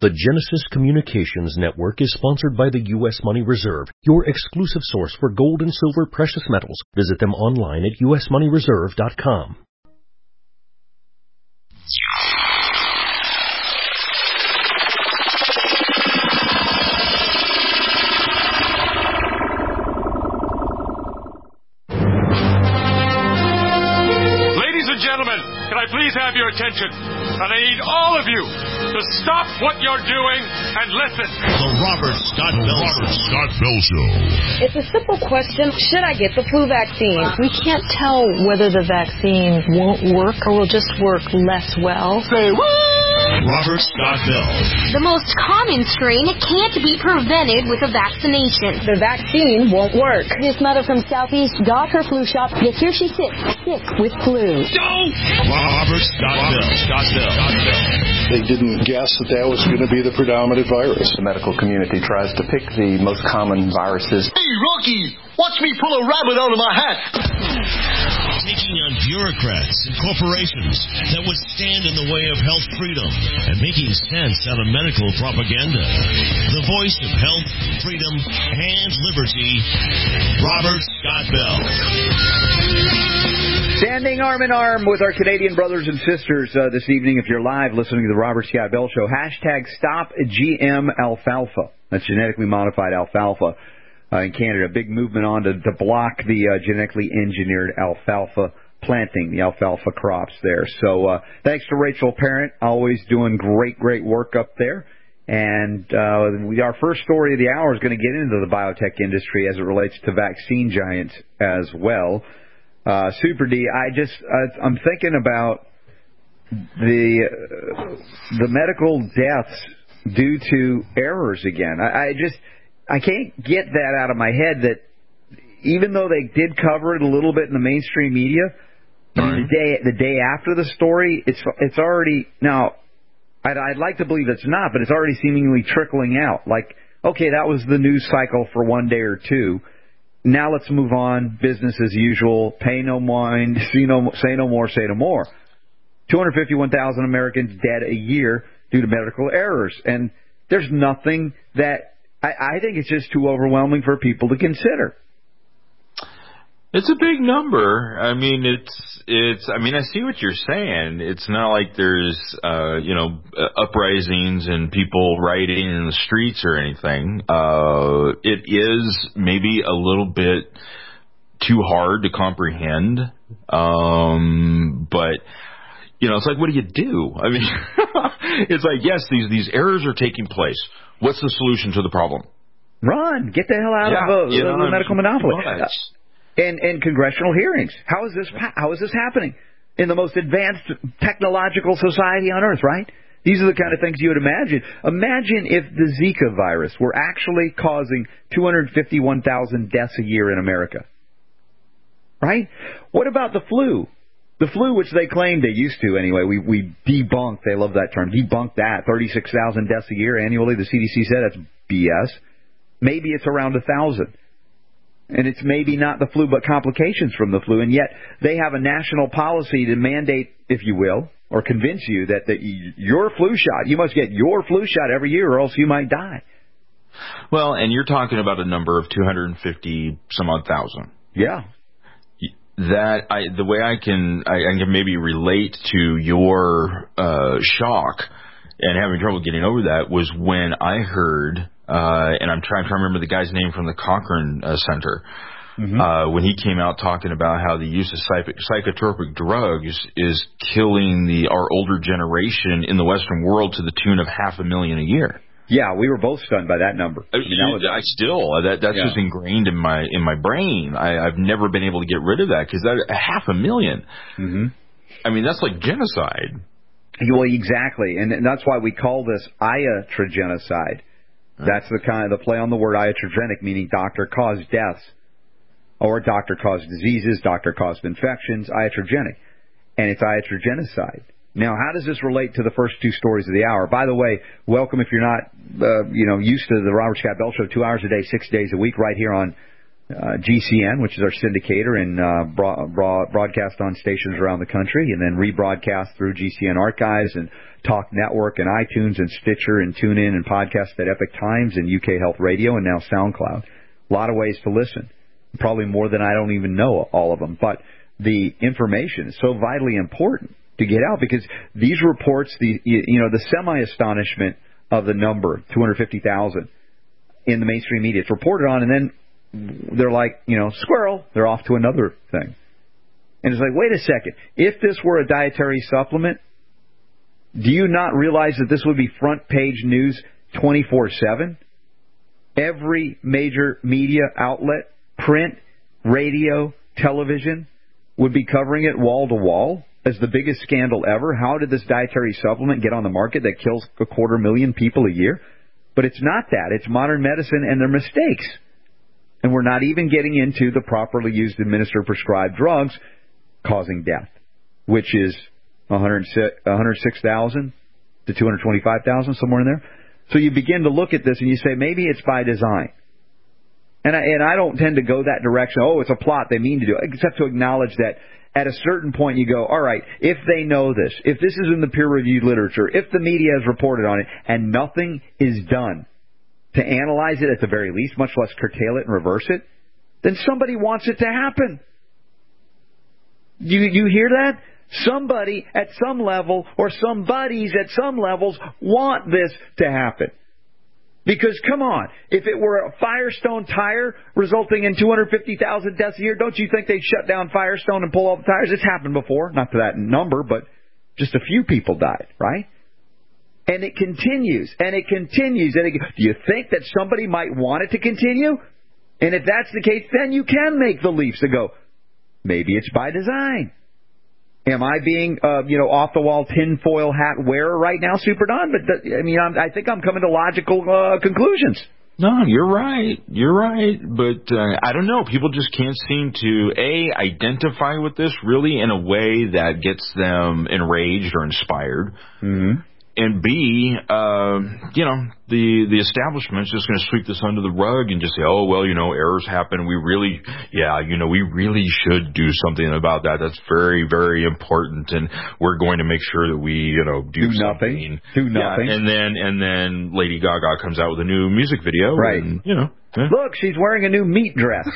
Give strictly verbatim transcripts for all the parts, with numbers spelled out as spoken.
The Genesis Communications Network is sponsored by the U S Money Reserve, your exclusive source for gold and silver precious metals. Visit them online at u s money reserve dot com. Ladies and gentlemen, can I please have your attention? And I need all of you to stop what you're doing and listen. The Robert Scott Bell, Robert Scott Bell Show. It's a simple question. Should I get the flu vaccine? We can't tell whether the vaccine won't work or will just work less well. Say what? Robert Scott Bell. The most common strain can't be prevented with a vaccination. The vaccine won't work. This mother from Southeast got her flu shot, yet here she sits, sick with flu. No! Robert Scott Bell. Scott Bell. Scott Bell. They didn't guess that that was going to be the predominant virus. The medical community tries to pick the most common viruses. Hey, Rocky, watch me pull a rabbit out of my hat. Taking on bureaucrats and corporations that would stand in the way of health freedom and making sense out of medical propaganda. The voice of health, freedom, and liberty, Robert Scott Bell. Standing arm in arm with our Canadian brothers and sisters uh, this evening, if you're live listening to the Robert Scott Bell Show, hashtag stop G M alfalfa. That's genetically modified alfalfa uh, in Canada. A big movement on to, to block the uh, genetically engineered alfalfa planting, the alfalfa crops there. So uh, thanks to Rachel Parent, always doing great, great work up there. And uh, we, our first story of the hour is going to get into the biotech industry as it relates to vaccine giants as well. Uh, Super D, I just, uh, I'm thinking about the uh, the medical deaths due to errors again. I, I just, I can't get that out of my head that even though they did cover it a little bit in the mainstream media, right. the day the day after the story, it's it's already, now, I'd, I'd like to believe it's not, but it's already seemingly trickling out. Like, okay, that was the news cycle for one day or two. Now let's move on, business as usual, pay no mind, see no, say no more, say no more. two hundred fifty-one thousand Americans dead a year due to medical errors. And there's nothing that, I, I think it's just too overwhelming for people to consider. It's a big number. I mean, it's, it's, I mean, I see what you're saying. It's not like there's, uh, you know, uprisings and people rioting in the streets or anything. Uh, it is maybe a little bit too hard to comprehend. Um, but, you know, it's like, what do you do? I mean, it's like, yes, these, these errors are taking place. What's the solution to the problem? Run. Get the hell out yeah, of the, you know, the medical monopoly. But, And, and congressional hearings. How is this? How is this happening in the most advanced technological society on earth? Right? These are the kind of things you would imagine. Imagine if the Zika virus were actually causing two hundred fifty-one thousand deaths a year in America. Right? What about the flu? The flu, which they claimed they used to anyway, we we debunked. They love that term. Debunked that. thirty-six thousand deaths a year annually. The C D C said that's B S. Maybe it's around a thousand. And it's maybe not the flu, but complications from the flu. And yet they have a national policy to mandate, if you will, or convince you that, that your flu shot, you must get your flu shot every year or else you might die. Well, and you're talking about a number of two hundred fifty some odd thousand. Yeah. That, I, the way I can, I, I can maybe relate to your uh, shock and having trouble getting over that was when I heard... Uh, and I'm trying to remember the guy's name from the Cochrane uh, Center, mm-hmm. uh, when he came out talking about how the use of psych- psychotropic drugs is killing the our older generation in the Western world to the tune of half a million a year. Yeah, we were both stunned by that number. I, mean, that was, I still, that that's yeah. just ingrained in my in my brain. I, I've never been able to get rid of that because that half a million. Mm-hmm. I mean, that's like genocide. Well, exactly, and, and that's why we call this iatrogenocide. That's the kind of the play on the word iatrogenic, meaning doctor-caused deaths, or doctor-caused diseases, doctor-caused infections, iatrogenic, and it's iatrogenocide. Now, how does this relate to the first two stories of the hour? By the way, welcome if you're not, uh, you know, used to the Robert Scott Bell Show, two hours a day, six days a week, right here on uh, G C N, which is our syndicator and uh, broad, broad, broadcast on stations around the country, and then rebroadcast through G C N Archives and Talk Network and iTunes and Stitcher and TuneIn and podcast at Epic Times and U K Health Radio and now SoundCloud. A lot of ways to listen. Probably more than I don't even know all of them. But the information is so vitally important to get out because these reports, the you know, the semi-astonishment of the number, two hundred fifty thousand, in the mainstream media, it's reported on, and then they're like, you know, squirrel, they're off to another thing. And it's like, wait a second, if this were a dietary supplement, do you not realize that this would be front page news twenty-four seven? Every major media outlet, print, radio, television, would be covering it wall to wall as the biggest scandal ever. How did this dietary supplement get on the market that kills a quarter million people a year? But it's not that. It's modern medicine and their mistakes. And we're not even getting into the properly used administered prescribed drugs causing death, which is one hundred six thousand to two hundred twenty-five thousand, somewhere in there. So you begin to look at this and you say, maybe it's by design. And I, and I don't tend to go that direction. Oh, it's a plot. They mean to do it. Except to acknowledge that at a certain point you go, all right, if they know this, if this is in the peer-reviewed literature, if the media has reported on it, and nothing is done to analyze it at the very least, much less curtail it and reverse it, then somebody wants it to happen. You, you hear that? Somebody at some level, or some buddies at some levels, want this to happen. Because, come on, if it were a Firestone tire resulting in two hundred fifty thousand deaths a year, don't you think they'd shut down Firestone and pull all the tires? It's happened before. Not to that number, but just a few people died, right? And it continues, and it continues. And it, do you think that somebody might want it to continue? And if that's the case, then you can make the leaps and go, maybe it's by design. Am I being, uh, you know, off-the-wall tinfoil hat wearer right now, Super Don? But, the, I mean, I'm, I think I'm coming to logical uh, conclusions. No, you're right. You're right. But uh, I don't know. People just can't seem to, A, identify with this really in a way that gets them enraged or inspired. Mm-hmm. And B, uh, you know, the the establishment's just going to sweep this under the rug and just say, oh, well, you know, errors happen. We really, yeah, you know, we really should do something about that. That's very, very important. And we're going to make sure that we, you know, do, do something. Nothing. Do nothing. Yeah, and then and then Lady Gaga comes out with a new music video. Right. And, you know. Yeah. Look, she's wearing a new meat dress.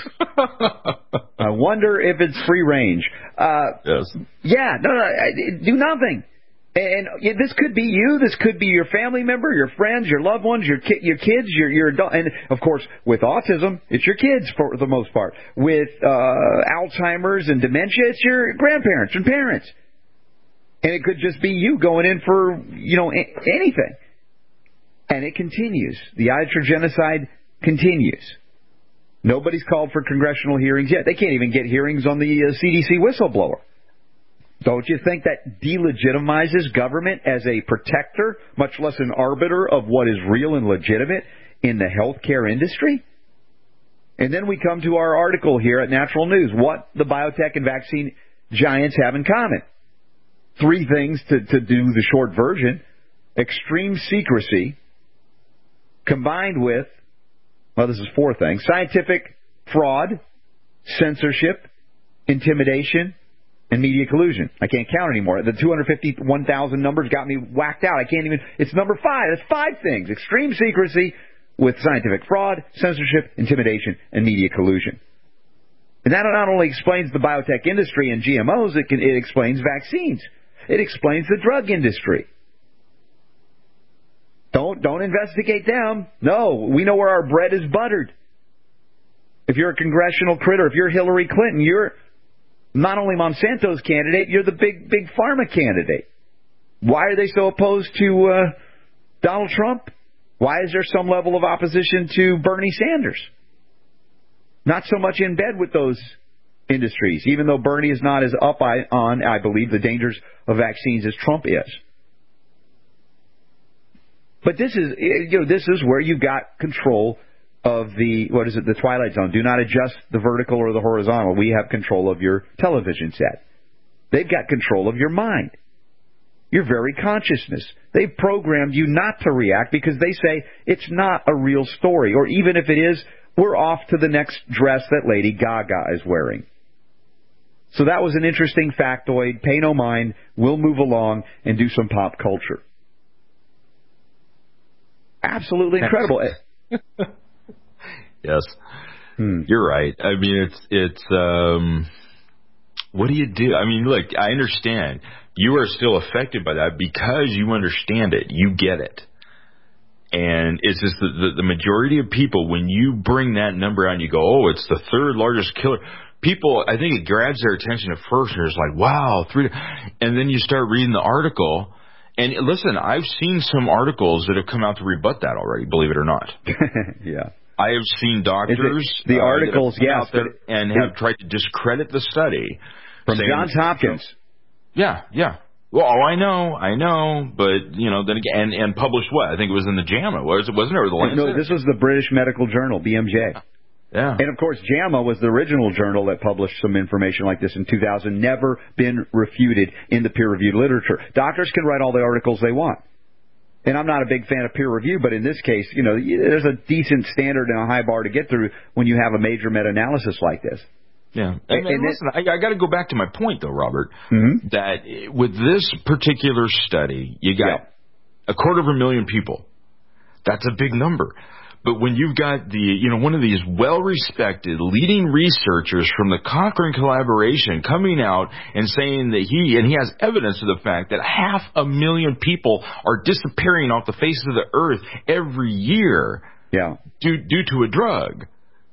I wonder if it's free range. Uh, yes. Yeah, no, no, do nothing. And this could be you. This could be your family member, your friends, your loved ones, your ki- your kids, your your adult. And of course, with autism, it's your kids for the most part. With uh, Alzheimer's and dementia, it's your grandparents and parents. And it could just be you going in for, you know, a- anything. And it continues. The iatrogenocide continues. Nobody's called for congressional hearings yet. They can't even get hearings on the uh, C D C whistleblower. Don't you think that delegitimizes government as a protector, much less an arbiter of what is real and legitimate in the healthcare industry? And then we come to our article here at Natural News, what the biotech and vaccine giants have in common. Three things to, to do the short version. Extreme secrecy combined with, well, this is four things, scientific fraud, censorship, intimidation, and media collusion. I can't count anymore. The two hundred fifty-one thousand numbers got me whacked out. I can't even, it's number five. That's five things. Extreme secrecy with scientific fraud, censorship, intimidation, and media collusion. And that not only explains the biotech industry and G M Os, it, can, it explains vaccines. It explains the drug industry. Don't, don't investigate them. No, we know where our bread is buttered. If you're a congressional critter, if you're Hillary Clinton, you're not only Monsanto's candidate, you're the big, big pharma candidate. Why are they so opposed to uh, Donald Trump? Why is there some level of opposition to Bernie Sanders? Not so much in bed with those industries, even though Bernie is not as up on, I believe, the dangers of vaccines as Trump is. But this is, you know, this is where you got control of the, what is it, the Twilight Zone. Do not adjust the vertical or the horizontal. We have control of your television set. They've got control of your mind, your very consciousness. They've programmed you not to react because they say it's not a real story. Or even if it is, we're off to the next dress that Lady Gaga is wearing. So that was an interesting factoid. Pay no mind. We'll move along and do some pop culture. Absolutely incredible. Yes. Hmm. You're right. I mean, it's, it's, um, what do you do? I mean, look, I understand. You are still affected by that because you understand it. You get it. And it's just the, the, the majority of people, when you bring that number out and you go, oh, it's the third largest killer. People, I think it grabs their attention at first and it's like, wow, three. And then you start reading the article. And listen, I've seen some articles that have come out to rebut that already, believe it or not. Yeah. I have seen doctors. The uh, articles, yes. And have tried to discredit the study. From Johns Hopkins. Yeah, yeah. Well, oh, I know, I know, but, you know, then again, and, and published what? I think it was in the JAMA, was it? Wasn't it? Or the Lancet? No, this was the British Medical Journal, B M J. Yeah. And, of course, JAMA was the original journal that published some information like this in two thousand, never been refuted in the peer-reviewed literature. Doctors can write all the articles they want. And I'm not a big fan of peer review, but in this case, you know, there's a decent standard and a high bar to get through when you have a major meta-analysis like this. Yeah. And, and listen, it, I, I got to go back to my point, though, Robert, mm-hmm. that with this particular study, you got yeah. a quarter of a million people. That's a big number. But when you've got the, you know, one of these well-respected leading researchers from the Cochrane collaboration coming out and saying that he, and he has evidence of the fact that half a million people are disappearing off the face of the earth every year yeah. due, due to a drug.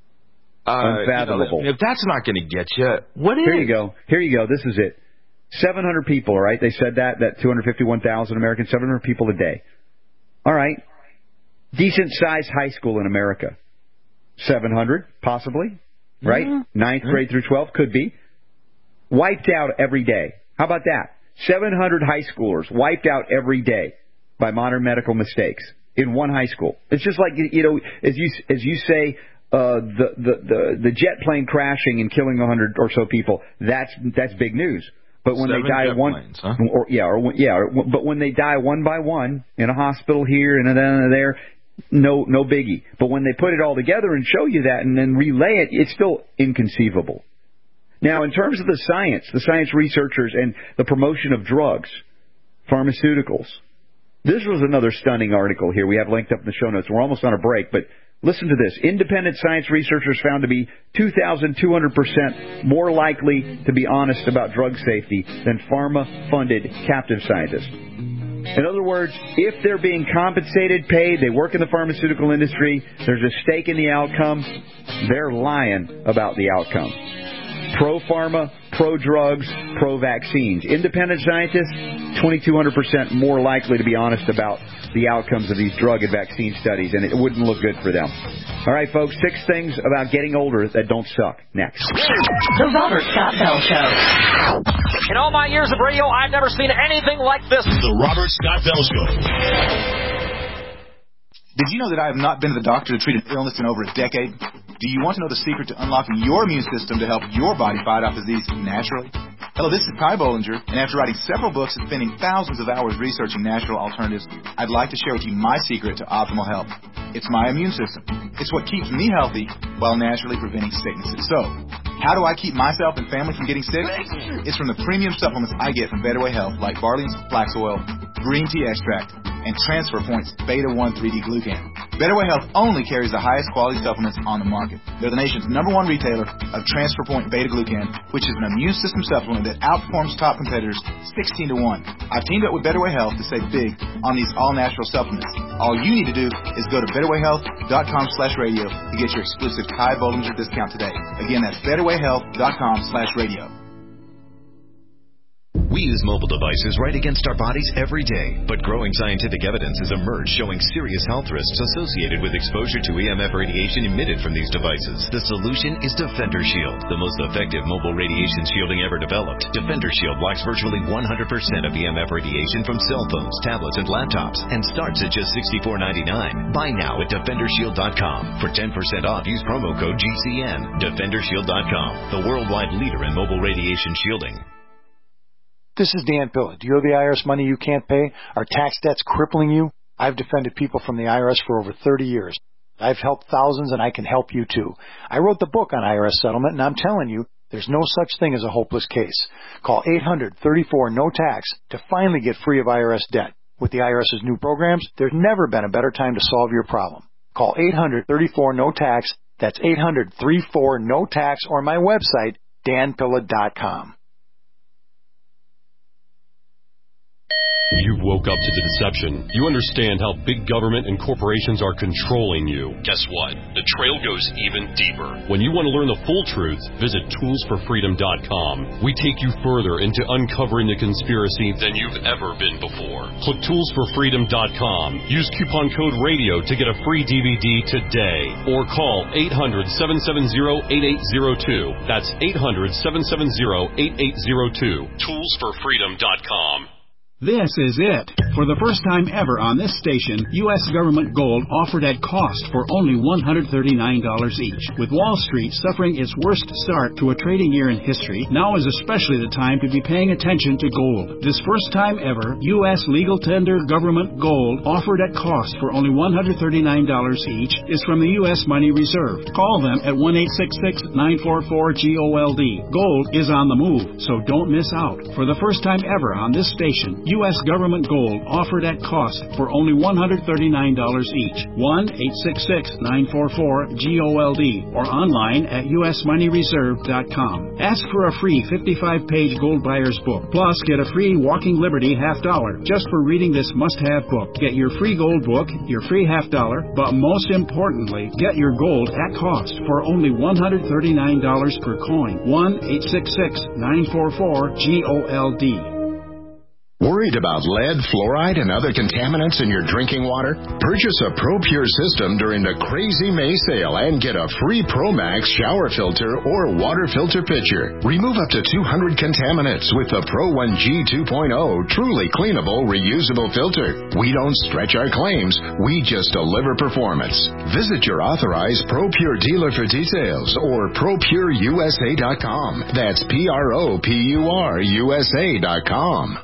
Uh, Unfathomable. You know, if that's not going to get you, what is? Here you go. Here you go. This is it. seven hundred people, all right? They said that, that two hundred fifty-one thousand Americans, seven hundred people a day. All right. Decent-sized high school in America. seven hundred, possibly, right? Mm-hmm. Ninth grade through twelfth, could be. Wiped out every day. How about that? seven hundred high schoolers wiped out every day by modern medical mistakes in one high school. It's just like, you know, as you as you say, uh, the, the, the, the jet plane crashing and killing one hundred or so people, that's that's big news. But when Seven they die one, planes, huh? or yeah, or yeah, or, but when they die one by one in a hospital here and then there, no, no biggie. But when they put it all together and show you that and then relay it, it's still inconceivable. Now, in terms of the science, the science researchers and the promotion of drugs, pharmaceuticals, this was another stunning article here. We have linked up in the show notes. We're almost on a break, but listen to this. Independent science researchers found to be two thousand two hundred percent more likely to be honest about drug safety than pharma-funded captive scientists. In other words, if they're being compensated, paid, they work in the pharmaceutical industry, there's a stake in the outcome, they're lying about the outcome. Pro-pharma, pro-drugs, pro-vaccines. Independent scientists, twenty-two hundred percent more likely to be honest about the outcomes of these drug and vaccine studies, and it wouldn't look good for them. All right, folks, six things about getting older that don't suck. Next. The Robert Scott Bell Show. In all my years of radio, I've never seen anything like this. The Robert Scott Bell Show. Did you know that I have not been to the doctor to treat an illness in over a decade? Do you want to know the secret to unlocking your immune system to help your body fight off disease naturally? Hello, this is Ty Bollinger, and after writing several books and spending thousands of hours researching natural alternatives, I'd like to share with you my secret to optimal health. It's my immune system. It's what keeps me healthy while naturally preventing sicknesses. So, how do I keep myself and family from getting sick? It's from the premium supplements I get from Better Way Health, like Barley's Flax Oil, Green Tea Extract, and Transfer Point's Beta one three D Glucan. Better Way Health only carries the highest quality supplements on the market. They're the nation's number one retailer of Transfer Point Beta Glucan, which is an immune system supplement that outperforms top competitors sixteen to one. I've teamed up with Better Way Health to save big on these all-natural supplements. All you need to do is go to betterwayhealth.com slash radio to get your exclusive Ty Bollinger discount today. Again, that's betterwayhealth.com slash radio. We use mobile devices right against our bodies every day, but growing scientific evidence has emerged showing serious health risks associated with exposure to E M F radiation emitted from these devices. The solution is Defender Shield, the most effective mobile radiation shielding ever developed. Defender Shield blocks virtually one hundred percent of E M F radiation from cell phones, tablets, and laptops, and starts at just sixty-four ninety-nine. Buy now at defender shield dot com. For ten percent off, use promo code G C N. defender shield dot com, the worldwide leader in mobile radiation shielding. This is Dan Pilla. Do you owe the I R S money you can't pay? Are tax debts crippling you? I've defended people from the I R S for over thirty years. I've helped thousands, and I can help you too. I wrote the book on I R S settlement, and I'm telling you, there's no such thing as a hopeless case. Call eight hundred thirty-four no tax to finally get free of I R S debt. With the IRS's new programs, there's never been a better time to solve your problem. Call eight hundred thirty-four no tax. That's eight hundred thirty-four no tax, or my website, dan pilla dot com. You woke up to the deception. You understand how big government and corporations are controlling you. Guess what? The trail goes even deeper. When you want to learn the full truth, visit tools for freedom dot com. We take you further into uncovering the conspiracy than you've ever been before. Click tools for freedom dot com. Use coupon code RADIO to get a free D V D today. Or call eight hundred, seven seven zero, eight eight zero two. That's eight hundred, seven seven zero, eight eight zero two. tools for freedom dot com. This is it. For the first time ever on this station, U S government gold offered at cost for only one hundred thirty-nine dollars each. With Wall Street suffering its worst start to a trading year in history, now is especially the time to be paying attention to gold. This first time ever, U S legal tender government gold offered at cost for only one hundred thirty-nine dollars each is from the U S Money Reserve. Call them at one eight six six, nine four four, G O L D. Gold is on the move, so don't miss out. For the first time ever on this station, U S government gold offered at cost for only one hundred thirty-nine dollars each. one eight six six, nine four four, G O L D or online at U S money reserve dot com. Ask for a free fifty-five page gold buyer's book. Plus, get a free Walking Liberty half dollar just for reading this must-have book. Get your free gold book, your free half dollar, but most importantly, get your gold at cost for only one hundred thirty-nine dollars per coin. one eight six six, nine four four, G O L D. Worried about lead, fluoride, and other contaminants in your drinking water? Purchase a ProPure system during the Crazy May sale and get a free ProMax shower filter or water filter pitcher. Remove up to two hundred contaminants with the Pro one G two point oh truly cleanable, reusable filter. We don't stretch our claims. We just deliver performance. Visit your authorized ProPure dealer for details or pro pure U S A dot com. That's P R O P U R U S A dot com.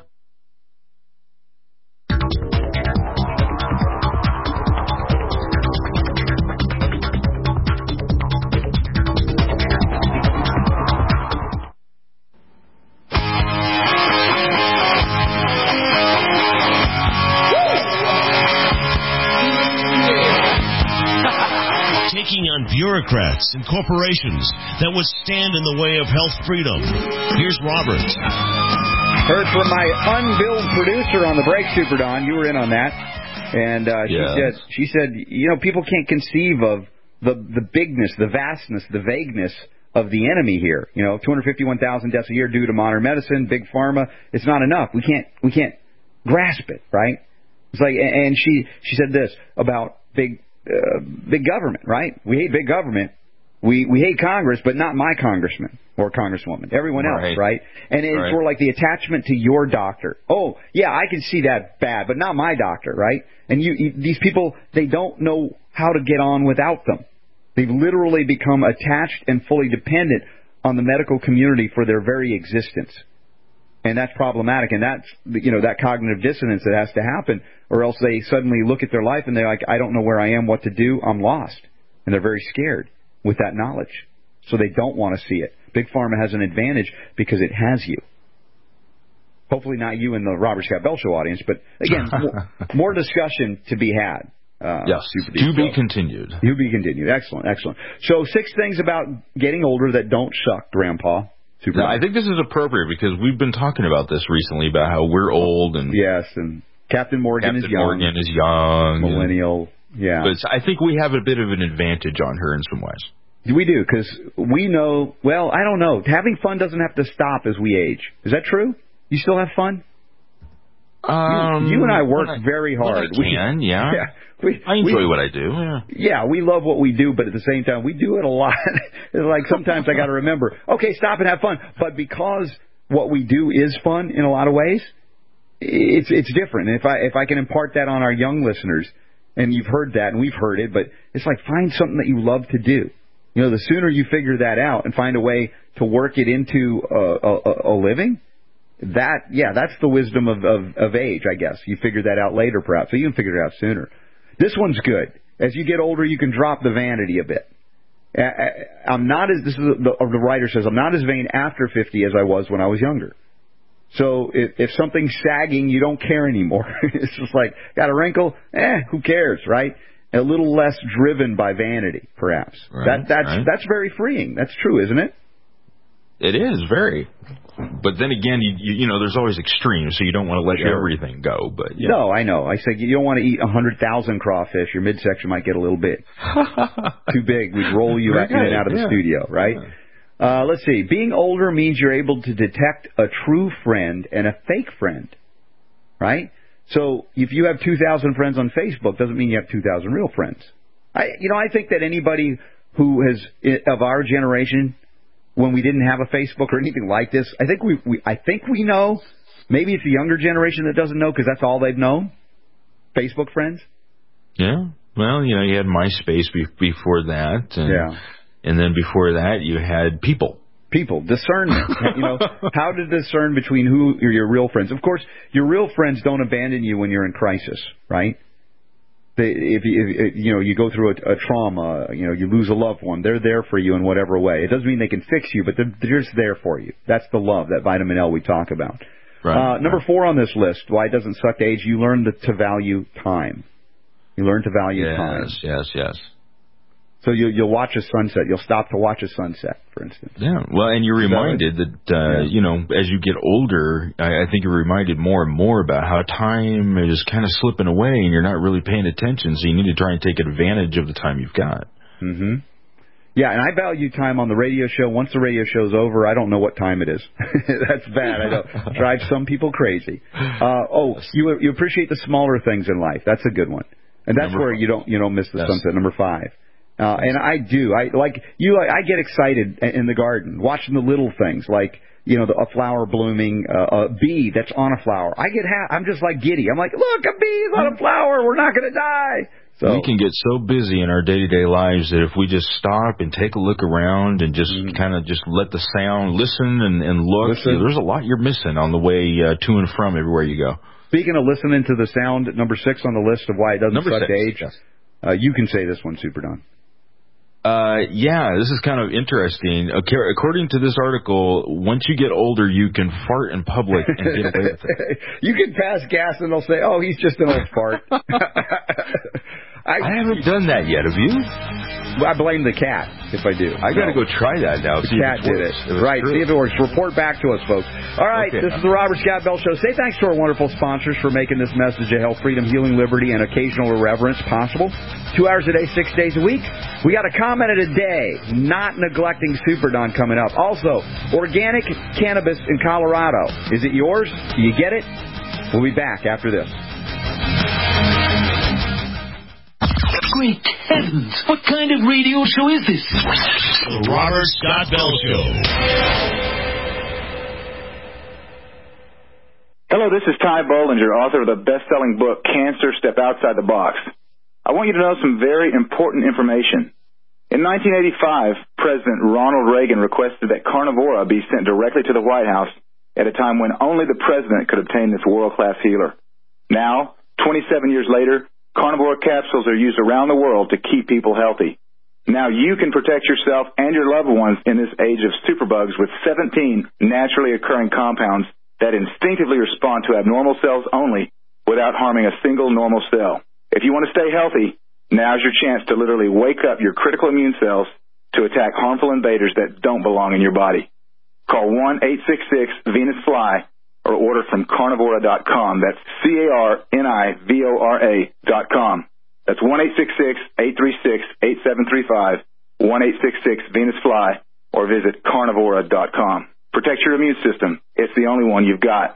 Taking on bureaucrats and corporations that would stand in the way of health freedom. Here's Robert. Heard from my unbilled producer on the break, Super Don. You were in on that. And uh, she, yes. said, she said, you know, people can't conceive of the, the bigness, the vastness, the vagueness of the enemy here. You know, two hundred fifty-one thousand deaths a year due to modern medicine, big pharma. It's not enough. We can't, we can't grasp it, right? It's like, and she, she said this about big, uh, big government, right? We hate big government. We we hate Congress, but not my congressman or congresswoman. Everyone else, right? right? And it's right. sort of like the attachment to your doctor. Oh, yeah, I can see that bad, but not my doctor, right? And you, you these people, they don't know how to get on without them. They've literally become attached and fully dependent on the medical community for their very existence. And that's problematic, and that's, you know, that cognitive dissonance that has to happen, or else they suddenly look at their life and they're like, I don't know where I am, what to do, I'm lost. And they're very scared with that knowledge. So they don't want to see it. Big Pharma has an advantage because it has you. Hopefully not you in the Robert Scott Bell Show audience, but again, more, more discussion to be had. Uh, yes, to be continued. To be continued. Excellent, excellent. So six things about getting older that don't suck, Grandpa. Super no, I think this is appropriate because we've been talking about this recently about how we're old and yes, and Captain Morgan Captain is young. Morgan is young, millennial. And, yeah, but I think we have a bit of an advantage on her in some ways. We do because we know. Well, I don't know. Having fun doesn't have to stop as we age. Is that true? You still have fun? Um, you, you and I work I, very hard. We can, we, yeah. yeah we, I enjoy we, what I do. Yeah. yeah, we love what we do, but at the same time, we do it a lot. It's like sometimes I got to remember, okay, stop and have fun. But because what we do is fun in a lot of ways, it's it's different. And if I if I can impart that on our young listeners, and you've heard that, and we've heard it, but it's like find something that you love to do. You know, the sooner you figure that out and find a way to work it into a, a, a living. That, yeah, that's the wisdom of, of, of age, I guess. You figure that out later, perhaps. So you can figure it out sooner. This one's good. As you get older, you can drop the vanity a bit. I'm not as, this is the, the writer says, I'm not as vain after fifty as I was when I was younger. So if, if something's sagging, you don't care anymore. It's just like, got a wrinkle? Eh, who cares, right? A little less driven by vanity, perhaps. Right, that That's right. that's very freeing. That's true, isn't it? It is, very. But then again, you, you, you know, there's always extremes, so you don't want to let Sure. everything go. But yeah. No, I know. I say you don't want to eat one hundred thousand crawfish. Your midsection might get a little big. Too big. We'd roll you in and out of the yeah. studio, right? Uh, let's see. Being older means you're able to detect a true friend and a fake friend, right? So if you have two thousand friends on Facebook, doesn't mean you have two thousand real friends. I, you know, I think that anybody who has, of our generation, when we didn't have a Facebook or anything like this, I think we, we I think we know. Maybe it's the younger generation that doesn't know because that's all they've known. Facebook friends. Yeah. Well, you know, you had MySpace be- before that. And, yeah. And then before that, you had people. People, discernment. You know, how to discern between who are your real friends. Of course, your real friends don't abandon you when you're in crisis, right? They, if, you, if you know you go through a, a trauma, you know you lose a loved one, they're there for you in whatever way. It doesn't mean they can fix you, but they're, they're just there for you. That's the love, that vitamin L we talk about. Right, uh, number right. four on this list, why it doesn't suck to age. You learn to, to value time. You learn to value yes, time. Yes, yes, yes. So you, you'll watch a sunset. You'll stop to watch a sunset, for instance. Yeah, well, and you're reminded that, uh, yeah. you know, as you get older, I, I think you're reminded more and more about how time is kind of slipping away and you're not really paying attention, so you need to try and take advantage of the time you've got. Mm-hmm. Yeah, and I value time on the radio show. Once the radio show's over, I don't know what time it is. That's bad. I know. Drives some people crazy. Uh, oh, you you appreciate the smaller things in life. That's a good one. And that's Number where five. you don't you don't miss the Yes. sunset. Number five. Uh, and I do. I like you. I get excited in the garden watching the little things, like you know, the, a flower blooming, uh, a bee that's on a flower. I get. Ha- I'm just like giddy. I'm like, look, a bee's on a flower. We're not going to die. So we can get so busy in our day-to-day lives that if we just stop and take a look around and just mm. kind of just let the sound, listen and, and look, listen. there's a lot you're missing on the way uh, to and from everywhere you go. Speaking of listening to the sound, number six on the list of why it doesn't number suck six, to age, yes. uh, you can say this one, Super Don. Uh, yeah, this is kind of interesting. Okay, according to this article, once you get older, you can fart in public and get away with it. You can pass gas and they'll say, oh, he's just an old fart. I, I haven't done that yet. Have you? I blame the cat if I do. I got to no. go try that now. The see cat if it did it. it right. True. See if it works. Report back to us, folks. All right. Okay. This is the Robert Scott Bell Show. Say thanks to our wonderful sponsors for making this message of health, freedom, healing, liberty, and occasional irreverence possible. Two hours a day, six days a week. We got a comment a day. Not neglecting Super Don coming up. Also, organic cannabis in Colorado. Is it yours? Do you get it? We'll be back after this. Great heavens! What kind of radio show is this? The Robert Scott Bell Show. Hello, this is Ty Bollinger, author of the best-selling book, Cancer, Step Outside the Box. I want you to know some very important information. In nineteen eighty-five, President Ronald Reagan requested that Carnivora be sent directly to the White House at a time when only the president could obtain this world-class healer. Now, twenty-seven years later, Carnivora capsules are used around the world to keep people healthy. Now you can protect yourself and your loved ones in this age of superbugs with seventeen naturally occurring compounds that instinctively respond to abnormal cells only without harming a single normal cell. If you want to stay healthy, now's your chance to literally wake up your critical immune cells to attack harmful invaders that don't belong in your body. Call one eight six six Venus Fly or order from carnivora dot com. That's C A R N I V O R A dot com. That's one eight six six, eight three six, eight seven three five, one eight six six Venus Fly, or visit carnivora dot com. Protect your immune system. It's the only one you've got.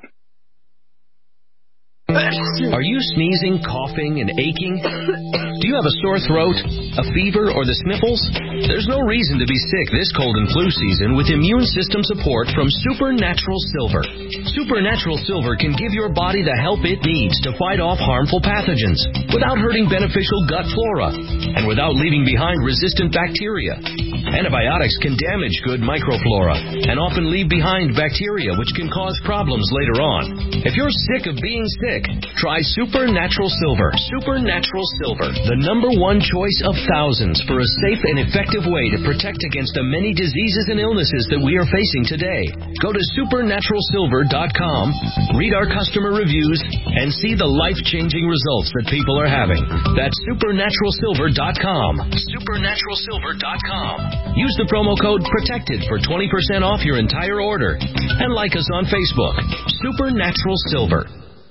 Are you sneezing, coughing, and aching? Do you have a sore throat, a fever, or the sniffles? There's no reason to be sick this cold and flu season with immune system support from Supernatural Silver. Supernatural Silver can give your body the help it needs to fight off harmful pathogens without hurting beneficial gut flora and without leaving behind resistant bacteria. Antibiotics can damage good microflora and often leave behind bacteria which can cause problems later on. If you're sick of being sick, try Supernatural Silver. Supernatural Silver, the number one choice of thousands for a safe and effective way to protect against the many diseases and illnesses that we are facing today. Go to supernatural silver dot com, read our customer reviews, and see the life-changing results that people are having. That's supernatural silver dot com. supernatural silver dot com. Use the promo code PROTECTED for twenty percent off your entire order. And like us on Facebook, Supernatural Silver.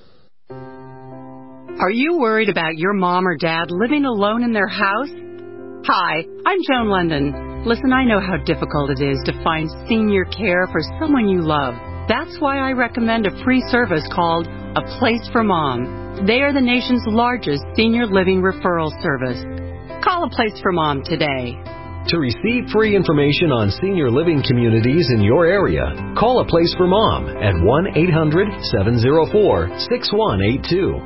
Are you worried about your mom or dad living alone in their house? Hi, I'm Joan London. Listen, I know how difficult it is to find senior care for someone you love. That's why I recommend a free service called A Place for Mom. They are the nation's largest senior living referral service. Call A Place for Mom today. To receive free information on senior living communities in your area, call A Place for Mom at one eight hundred seven oh four six one eight two.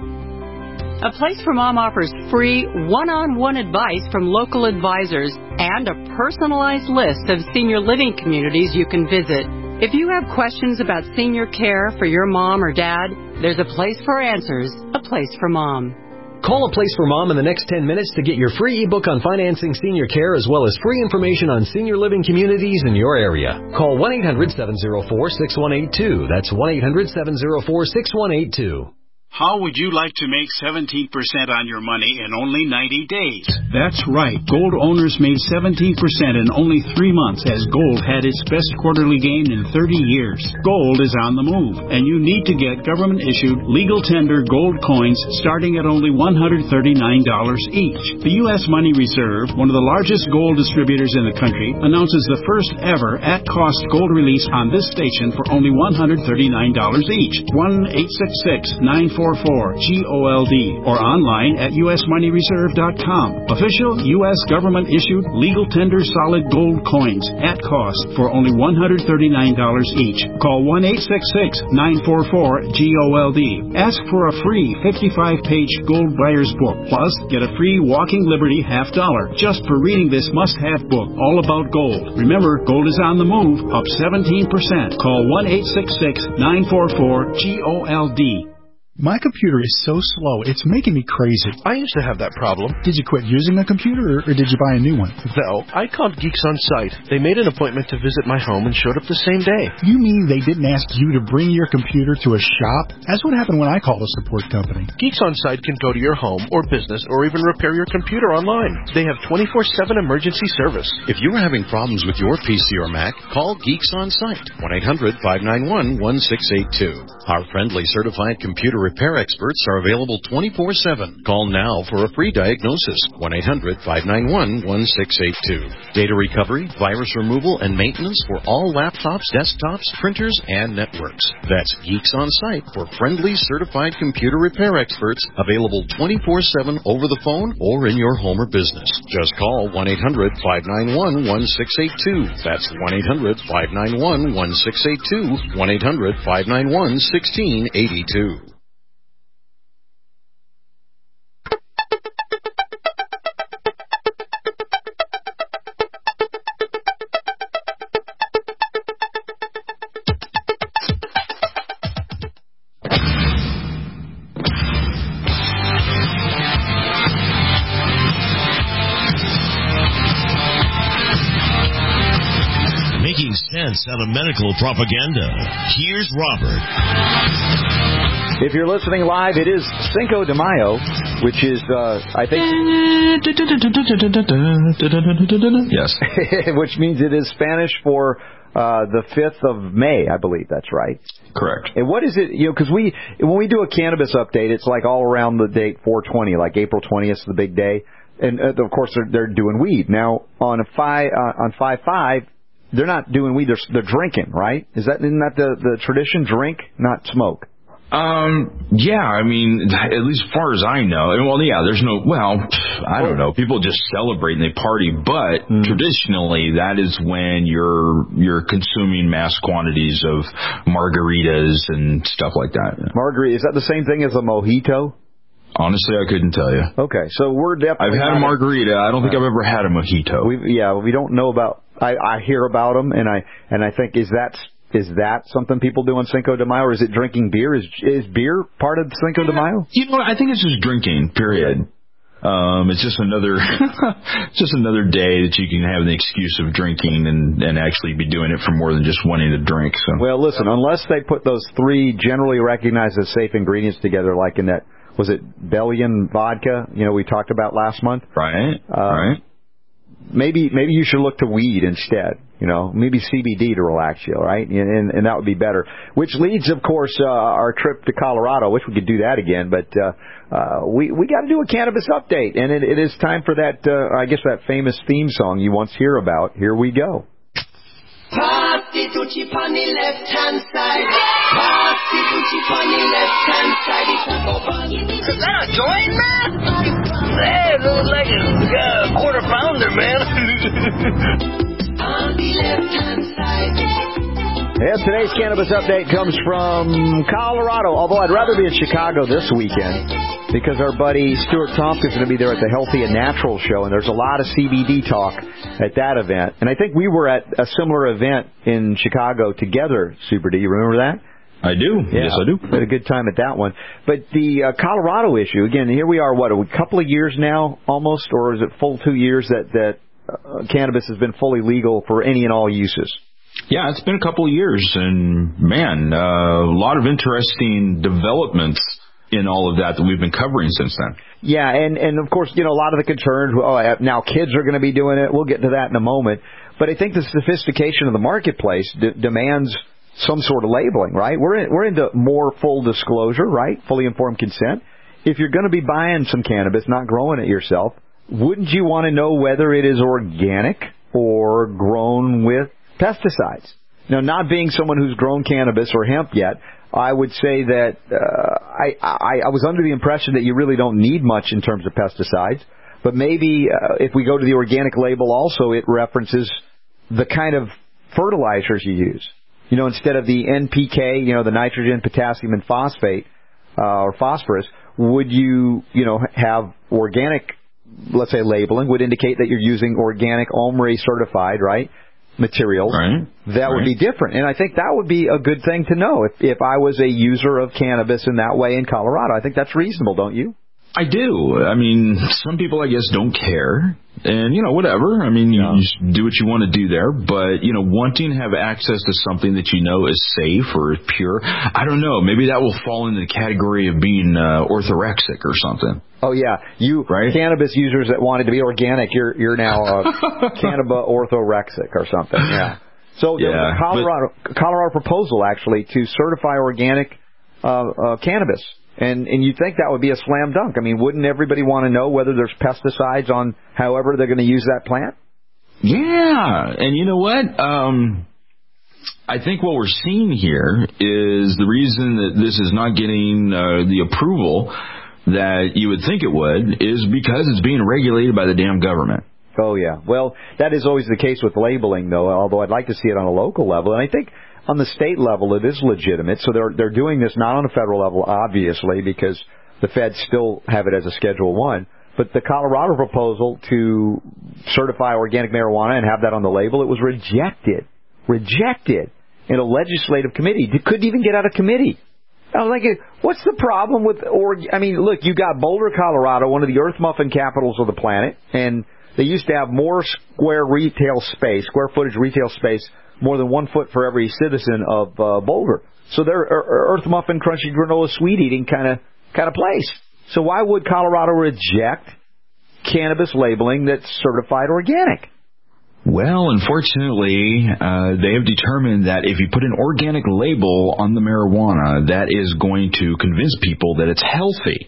A Place for Mom offers free one-on-one advice from local advisors and a personalized list of senior living communities you can visit. If you have questions about senior care for your mom or dad, there's a place for answers, A Place for Mom. Call A Place for Mom in the next ten minutes to get your free ebook on financing senior care as well as free information on senior living communities in your area. Call one eight hundred seven oh four six one eight two. That's one eight hundred seven oh four six one eight two. How would you like to make seventeen percent on your money in only ninety days? That's right. Gold owners made seventeen percent in only three months as gold had its best quarterly gain in thirty years. Gold is on the move, and you need to get government-issued legal tender gold coins starting at only one hundred thirty-nine dollars each. The U S Money Reserve, one of the largest gold distributors in the country, announces the first ever at-cost gold release on this station for only one hundred thirty-nine dollars each. one eight six six nine four four G O L D or online at U S money reserve dot com. Official U S government-issued legal tender solid gold coins at cost for only one hundred thirty-nine dollars each. Call one eight six six nine four four G O L D. Ask for a free fifty-five page gold buyer's book. Plus, get a free Walking Liberty half dollar just for reading this must-have book all about gold. Remember, gold is on the move, up seventeen percent. Call one eight six six nine four four G O L D. My computer is so slow, it's making me crazy. I used to have that problem. Did you quit using a computer, or did you buy a new one? No, I called Geeks On Site. They made an appointment to visit my home and showed up the same day. You mean they didn't ask you to bring your computer to a shop? That's what happened when I called a support company. Geeks On Site can go to your home or business or even repair your computer online. They have twenty-four seven emergency service. If you're having problems with your P C or Mac, call Geeks On Site, one eight hundred five nine one one six eight two. Our friendly certified computer repair experts are available twenty-four seven. Call now for a free diagnosis, one eight hundred five nine one one six eight two. Data recovery, virus removal, and maintenance for all laptops, desktops, printers, and networks. That's Geeks On Site for friendly certified computer repair experts, available twenty-four seven over the phone or in your home or business. Just call one eight hundred five nine one one six eight two. That's one eight hundred five nine one one six eight two, one eight hundred five nine one one six eight two. Making sense out of medical propaganda. Here's Robert. If you're listening live, it is Cinco de Mayo, which is, uh, I think... Yes. Which means it is Spanish for uh, the fifth of May, I believe that's right. Correct. And what is it, you know, because we, when we do a cannabis update, it's like all around the date four twenty, like April twentieth is the big day. And, uh, of course, they're, they're doing weed. Now, on a five, uh, on five five, they're not doing weed, they're, they're drinking, right? Is that, isn't that the, the tradition? Drink, not smoke. Um, yeah, I mean, at least as far as I know, well, yeah, there's no, well, I don't know, people just celebrate and they party, but mm. traditionally that is when you're, you're consuming mass quantities of margaritas and stuff like that. Margarita, is that the same thing as a mojito? Honestly, I couldn't tell you. Okay, so we're definitely... I've had a margarita. I don't think I've ever had a mojito. We, yeah, we don't know about... I, I hear about them, and I and I think, is that is that something people do on Cinco de Mayo, or is it drinking beer? Is is beer part of Cinco de Mayo? You know what? I think it's just drinking, period. Um, it's just another, just another day that you can have the excuse of drinking and, and actually be doing it for more than just wanting to drink. So. Well, listen, unless they put those three generally recognized as safe ingredients together, like in that, was it Belgian vodka? You know, we talked about last month. Right. Uh, right. Maybe maybe you should look to weed instead. You know, maybe C B D to relax you, right? And, and, and that would be better. Which leads, of course, uh, our trip to Colorado. Wish we could do that again, but uh, uh, we we got to do a cannabis update, and it, it is time for that. Uh, I guess that famous theme song you once hear about. Here we go. Party Tucci on the left hand side. Party Tucci on the left hand side. Is that a joint, man? Hey, it looks like a uh, quarter pounder, man. On the left hand side. Yes, today's cannabis update comes from Colorado, although I'd rather be in Chicago this weekend because our buddy Stuart Tompkins is going to be there at the Healthy and Natural show, and there's a lot of C B D talk at that event. And I think we were at a similar event in Chicago together, Super D. You remember that? I do. Yeah, yes, I do. Had a good time at that one. But the uh, Colorado issue, again, here we are, what, a couple of years now almost, or is it full two years that, that uh, cannabis has been fully legal for any and all uses? Yeah, it's been a couple of years, and, man, uh, a lot of interesting developments in all of that that we've been covering since then. Yeah, and, and of course, you know, a lot of the concerns, oh, now kids are going to be doing it. We'll get to that in a moment. But I think the sophistication of the marketplace d- demands some sort of labeling, right? We're in, we're into more full disclosure, right? Fully informed consent. If you're going to be buying some cannabis, not growing it yourself, wouldn't you want to know whether it is organic or grown with pesticides? Now, not being someone who's grown cannabis or hemp yet, I would say that uh, I, I, I was under the impression that you really don't need much in terms of pesticides. But maybe uh, if we go to the organic label also, it references the kind of fertilizers you use. You know, instead of the N P K, you know, the nitrogen, potassium, and phosphate, uh, or phosphorus, would you, you know, have organic, let's say, labeling, would indicate that you're using organic O M R I certified, right, materials. Right. That right. would be different. And I think that would be a good thing to know if, if I was a user of cannabis in that way in Colorado. I think that's reasonable, don't you? I do. I mean, some people, I guess, don't care. And, you know, whatever. I mean, you, yeah. you just do what you want to do there. But, you know, wanting to have access to something that you know is safe or is pure, I don't know. Maybe that will fall into the category of being uh, orthorexic or something. Oh, yeah. You right? Cannabis users that wanted to be organic, you're you're now uh, cannabis orthorexic or something. Yeah. So yeah, there was a Colorado, but, Colorado proposal, actually, to certify organic uh, uh, cannabis. And and you think that would be a slam dunk. I mean, wouldn't everybody want to know whether there's pesticides on however they're going to use that plant? Yeah. And you know what? Um, I think what we're seeing here is the reason that this is not getting uh, the approval that you would think it would is because it's being regulated by the damn government. Oh, yeah. Well, that is always the case with labeling, though, although I'd like to see it on a local level. And I think on the state level, it is legitimate. So they're they're doing this not on a federal level, obviously, because the feds still have it as a Schedule One. But the Colorado proposal to certify organic marijuana and have that on the label, it was rejected, rejected in a legislative committee. It couldn't even get out of committee. I was like, what's the problem with org? I mean, look, you got Boulder, Colorado, one of the earth muffin capitals of the planet, and they used to have more square retail space, square footage retail space, more than one foot for every citizen of uh, Boulder. So they're earth muffin, crunchy granola, sweet eating kind of kind of place. So why would Colorado reject cannabis labeling that's certified organic? Well, unfortunately, uh, they have determined that if you put an organic label on the marijuana, that is going to convince people that it's healthy.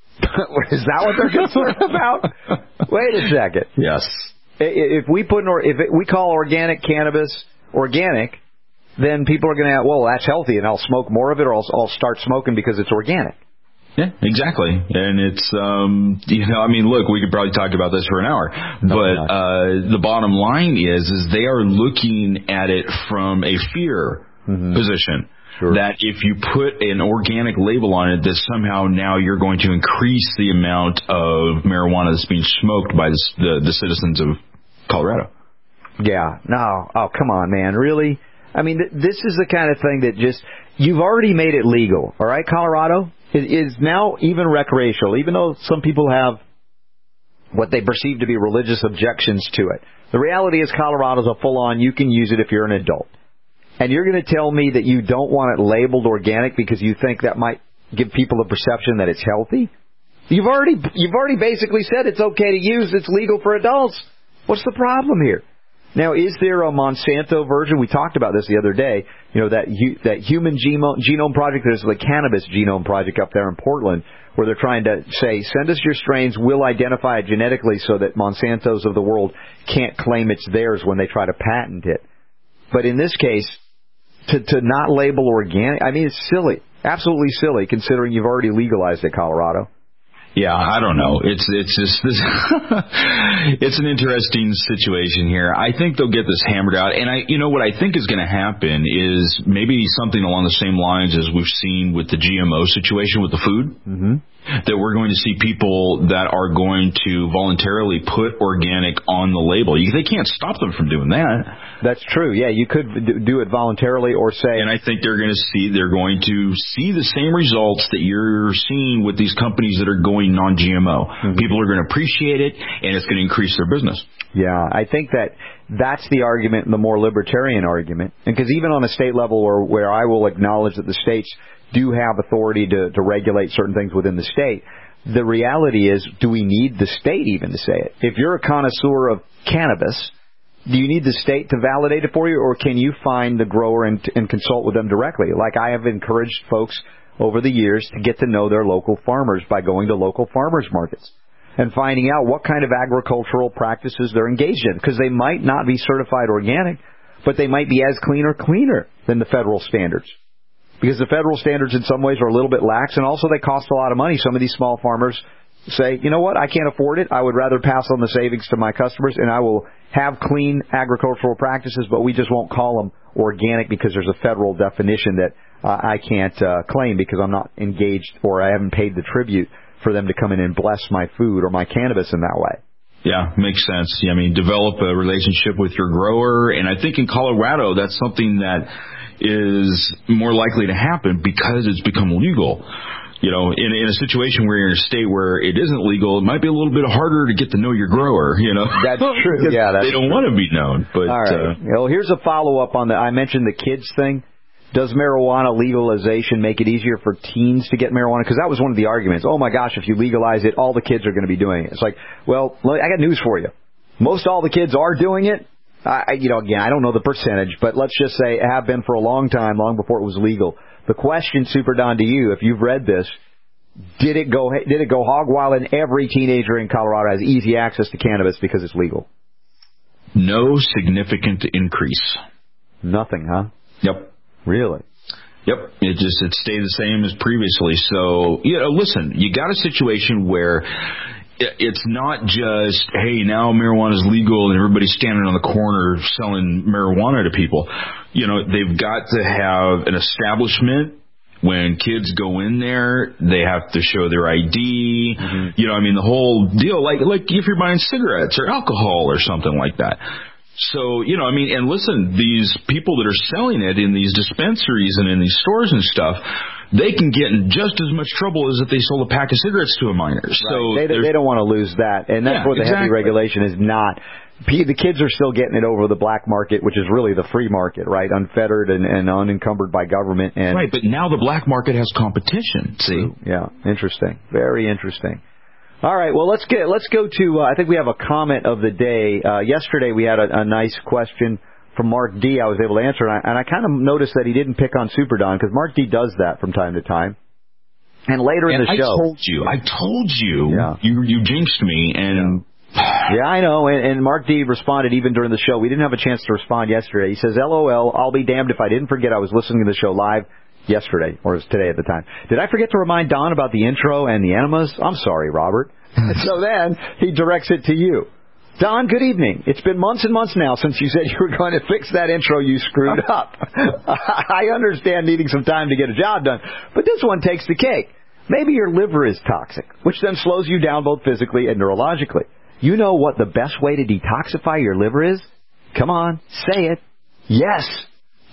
Is that what they're concerned about? Wait a second. Yes. If we put an or, if we call organic cannabis organic, then people are going to, well, that's healthy, and I'll smoke more of it, or I'll, I'll start smoking because it's organic. Yeah, exactly. And it's, um, you know, I mean, look, we could probably talk about this for an hour, no, but uh, the bottom line is, is they are looking at it from a fear mm-hmm. position. Sure. That if you put an organic label on it, that somehow now you're going to increase the amount of marijuana that's being smoked by the, the, the citizens of Colorado. Yeah. No. Oh, come on, man. Really? I mean, th- this is the kind of thing that just, you've already made it legal, all right? Colorado is, is now even recreational, even though some people have what they perceive to be religious objections to it. The reality is Colorado's a full-on, you can use it if you're an adult. And you're going to tell me that you don't want it labeled organic because you think that might give people the perception that it's healthy? You've already you've already basically said it's okay to use, it's legal for adults. What's the problem here? Now, is there a Monsanto version? We talked about this the other day. You know, that that Human Genome, Genome Project, there's the Cannabis Genome Project up there in Portland, where they're trying to say, send us your strains, we'll identify it genetically so that Monsantos of the world can't claim it's theirs when they try to patent it. But in this case, to, to not label organic, I mean, it's silly. Absolutely silly, considering you've already legalized it, Colorado. Yeah, I don't know. It's it's just this. It's an interesting situation here. I think they'll get this hammered out, and I, you know, what I think is going to happen is maybe something along the same lines as we've seen with the G M O situation with the food. Mm-hmm. That we're going to see people that are going to voluntarily put organic on the label. You, they can't stop them from doing that. That's true. Yeah, you could do it voluntarily or say. And I think they're going to see they're going to see the same results that you're seeing with these companies that are going non-G M O. Mm-hmm. People are going to appreciate it, and it's going to increase their business. Yeah, I think that that's the argument, the more libertarian argument. Because even on a state level where, where I will acknowledge that the states do have authority to, to regulate certain things within the state, the reality is, do we need the state even to say it? If you're a connoisseur of cannabis, do you need the state to validate it for you, or can you find the grower and, and consult with them directly? Like I have encouraged folks over the years to get to know their local farmers by going to local farmers markets and finding out what kind of agricultural practices they're engaged in, because they might not be certified organic, but they might be as clean or cleaner than the federal standards. Because the federal standards in some ways are a little bit lax, and also they cost a lot of money. Some of these small farmers say, you know what, I can't afford it. I would rather pass on the savings to my customers, and I will have clean agricultural practices, but we just won't call them organic because there's a federal definition that uh, I can't uh, claim because I'm not engaged or I haven't paid the tribute for them to come in and bless my food or my cannabis in that way. Yeah, makes sense. I mean, develop a relationship with your grower, and I think in Colorado that's something that is more likely to happen because it's become legal. You know, in, in a situation where you're in a state where it isn't legal, it might be a little bit harder to get to know your grower, you know. That's true. Yeah, that's They don't true. want to be known. But, all right. Uh, well, here's a follow-up on the, I mentioned the kids thing. Does marijuana legalization make it easier for teens to get marijuana? Because that was one of the arguments. Oh, my gosh, if you legalize it, all the kids are going to be doing it. It's like, well, I got news for you. Most all the kids are doing it. I, you know, again, I don't know the percentage, but let's just say have been for a long time, long before it was legal. The question, Super Don, to you, if you've read this, did it go did it go hog wild and every teenager in Colorado has easy access to cannabis because it's legal? No significant increase. Nothing, huh? Yep. Really? Yep. It just it stayed the same as previously. So, you know, listen, you got a situation where it's not just, hey, now marijuana is legal and everybody's standing on the corner selling marijuana to people. You know, they've got to have an establishment. When kids go in there, they have to show their I D. Mm-hmm. You know, I mean, the whole deal, like like if you're buying cigarettes or alcohol or something like that. So, you know, I mean, and listen, these people that are selling it in these dispensaries and in these stores and stuff, they can get in just as much trouble as if they sold a pack of cigarettes to a minor. Right. So they, they don't want to lose that, and that's yeah, where the exactly. heavy regulation is not. The kids are still getting it over the black market, which is really the free market, right? Unfettered and, and unencumbered by government. And right, but now the black market has competition. See? Yeah, interesting. Very interesting. All right, well, let's get let's go to, uh, I think we have a comment of the day. Uh, yesterday we had a, a nice question from Mark D. I was able to answer, and I, and I kind of noticed that he didn't pick on Super Don, because Mark D. does that from time to time. And later and in the I show... I told you, I told you, yeah. you, you jinxed me, and... Yeah. Yeah, I know, and, and Mark D. responded even during the show. We didn't have a chance to respond yesterday. He says, LOL, I'll be damned if I didn't forget I was listening to the show live yesterday, or it was today at the time. Did I forget to remind Don about the intro and the enemas? I'm sorry, Robert. So then he directs it to you. Don, good evening. It's been months and months now since you said you were going to fix that intro you screwed up. I understand needing some time to get a job done, but this one takes the cake. Maybe your liver is toxic, which then slows you down both physically and neurologically. You know what the best way to detoxify your liver is? Come on, say it. Yes.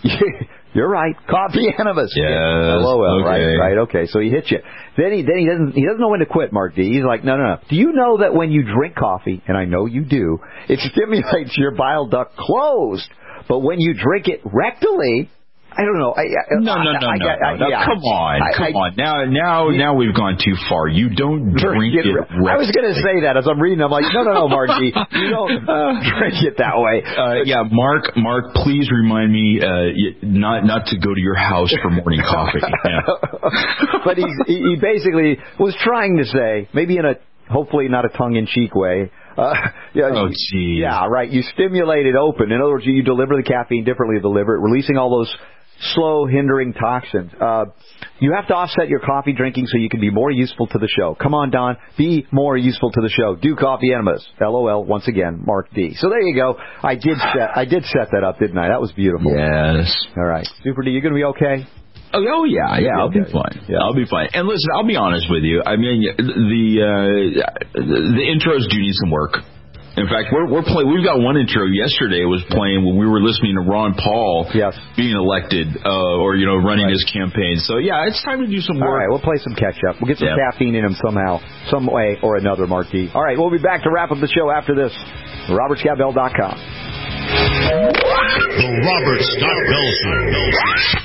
You're right. Coffee enemas. Yes. LOL. Okay. Right. Right. Okay. So he hits you. Then he then he doesn't he doesn't know when to quit, Mark D. He's like, no, no, no. Do you know that when you drink coffee, and I know you do, it stimulates your bile duct closed, but when you drink it rectally, I don't know. I, I, no, no, no, I, no, I, no, I, no. yeah. Come on, I, come I, on. Now, now, now we've gone too far. You don't drink it. I was going to say that as I'm reading. I'm like, no, no, no, Mark G. You don't drink it that way. Uh, yeah, Mark, Mark, please remind me uh, not not to go to your house for morning coffee. Yeah. But he's, he basically was trying to say, maybe in a hopefully not a tongue-in-cheek way. Uh, yeah, oh, geez. Yeah, right. You stimulate it open. In other words, you deliver the caffeine differently to the liver, releasing all those slow, hindering toxins. Uh, you have to offset your coffee drinking so you can be more useful to the show. Come on, Don. Be more useful to the show. Do coffee enemas. LOL, once again, Mark D. So there you go. I did set, I did set that up, didn't I? That was beautiful. Yes. All right. Super D, you going to be okay? Oh, oh yeah, yeah, I'll okay. be fine. Yeah. I'll be fine. And listen, I'll be honest with you. I mean, the uh, the intros do need some work. In fact, we're we're play, we've got one intro yesterday was playing when we were listening to Ron Paul yes. being elected uh, or, you know, running right. his campaign. So, yeah, it's time to do some work. All right, we'll play some catch-up. We'll get some yeah. caffeine in him somehow, some way or another, Mark D. All right, we'll be back to wrap up the show after this. Robert Scott Bell dot com. The Robert Scott Bell Show.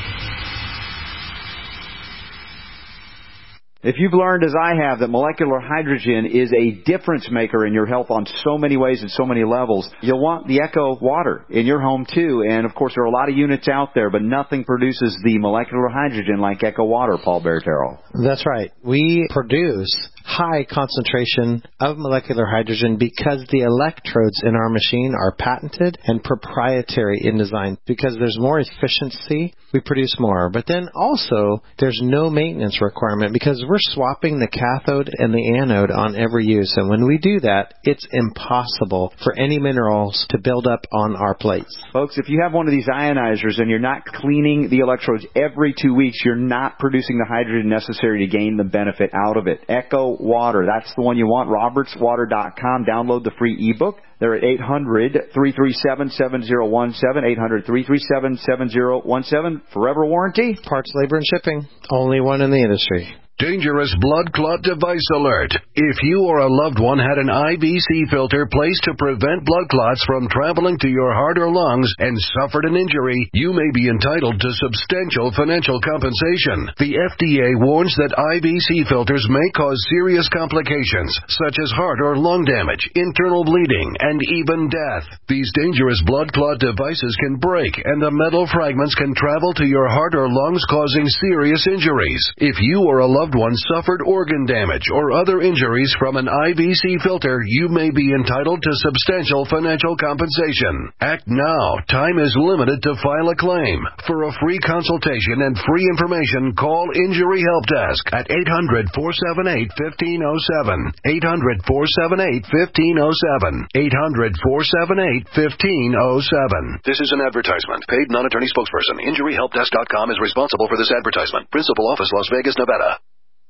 If you've learned, as I have, that molecular hydrogen is a difference maker in your health on so many ways and so many levels, you'll want the Echo water in your home, too. And, of course, there are a lot of units out there, but nothing produces the molecular hydrogen like Echo water, Paul Bertero. That's right. We produce high concentration of molecular hydrogen because the electrodes in our machine are patented and proprietary in design. Because there's more efficiency, we produce more. But then also, there's no maintenance requirement because we're swapping the cathode and the anode on every use. And when we do that, it's impossible for any minerals to build up on our plates. Folks, if you have one of these ionizers and you're not cleaning the electrodes every two weeks, you're not producing the hydrogen necessary to gain the benefit out of it. Echo Water, that's the one you want. roberts water dot com. Download the free ebook. They're at eight hundred, three three seven, seven zero one seven, eight hundred, three three seven, seven zero one seven. Forever warranty. Parts, labor, and shipping. Only one in the industry. Dangerous blood clot device alert. If you or a loved one had an I V C filter placed to prevent blood clots from traveling to your heart or lungs and suffered an injury, you may be entitled to substantial financial compensation. The F D A warns that I V C filters may cause serious complications, such as heart or lung damage, internal bleeding, and even death. These dangerous blood clot devices can break, and the metal fragments can travel to your heart or lungs, causing serious injuries. If you or a loved one suffered organ damage or other injuries from an I V C filter, you may be entitled to substantial financial compensation. Act now. Time is limited to file a claim. For a free consultation and free information, call Injury Help Desk at eight hundred, four seven eight, one five zero seven. eight hundred, four seven eight, one five zero seven. eight hundred, four seven eight, one five zero seven. This is an advertisement. Paid non-attorney spokesperson. Injury Help Desk dot com is responsible for this advertisement. Principal office, Las Vegas, Nevada.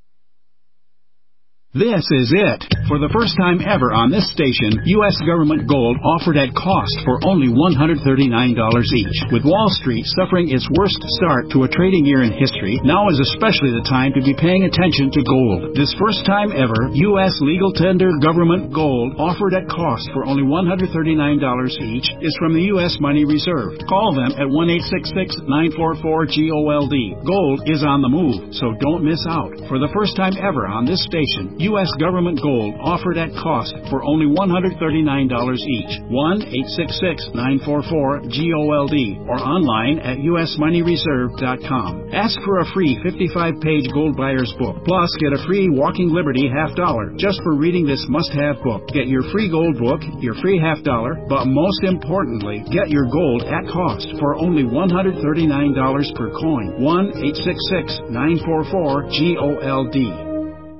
This is it. For the first time ever on this station, U S government gold offered at cost for only one hundred thirty-nine dollars each. With Wall Street suffering its worst start to a trading year in history, now is especially the time to be paying attention to gold. This first time ever, U S legal tender government gold offered at cost for only one hundred thirty-nine dollars each is from the U S Money Reserve. Call them at one eight six six, nine four four, G O L D. Gold is on the move, so don't miss out. For the first time ever on this station, U S government gold offered at cost for only one hundred thirty-nine dollars each. one eight six six, nine four four, G O L D or online at U S money reserve dot com. Ask for a free fifty-five page gold buyer's book. Plus, get a free Walking Liberty half dollar just for reading this must-have book. Get your free gold book, your free half dollar, but most importantly, get your gold at cost for only one hundred thirty-nine dollars per coin. one eight six six, nine four four, G O L D.